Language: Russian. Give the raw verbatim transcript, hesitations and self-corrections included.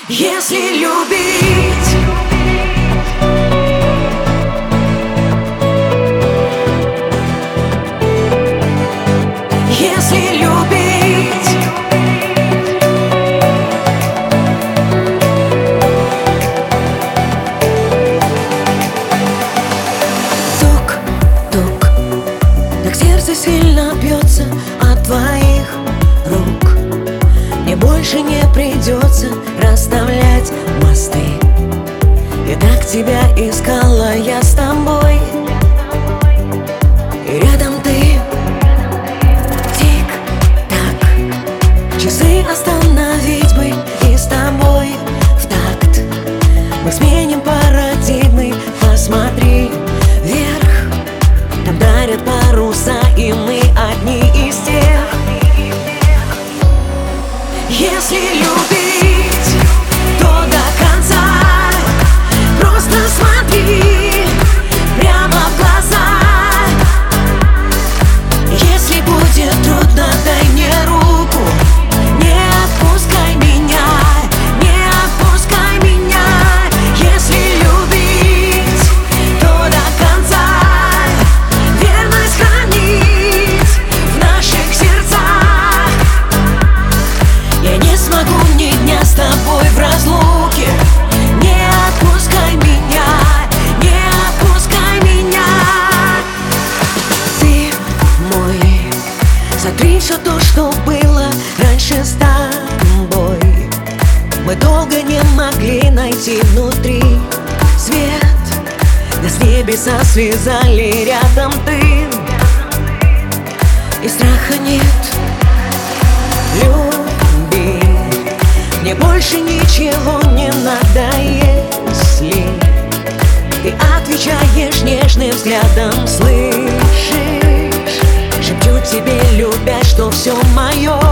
Если любить, если любить, тук, тук, так сердце сильно бьется от твоих рук. Мне больше не придется расставлять мосты. И так тебя искала я с тобой, и рядом ты. Тик-так, часы остановить бы и с тобой в такт. Мы сменим парадигмы, посмотри вверх. Там дарят паруса, и мы одни из тех. Если любить, то до конца. Просто смотри прямо в глаза. Если будет трудно, дай мне руку. Не отпускай меня, не отпускай меня. Если любить, то до конца. Верность хранить в наших сердцах. Я не смогу ни дня с тобой в разлуке. Не отпускай меня, не отпускай меня. Ты мой, сотри все то, что было раньше с тобой. Мы долго не могли найти внутри свет. Нас небеса связали, рядом ты. И страха нет. Люби, мне больше ничего не надо, если ты отвечаешь нежным взглядом. Слышишь, шепчу тебе, любя, что все мое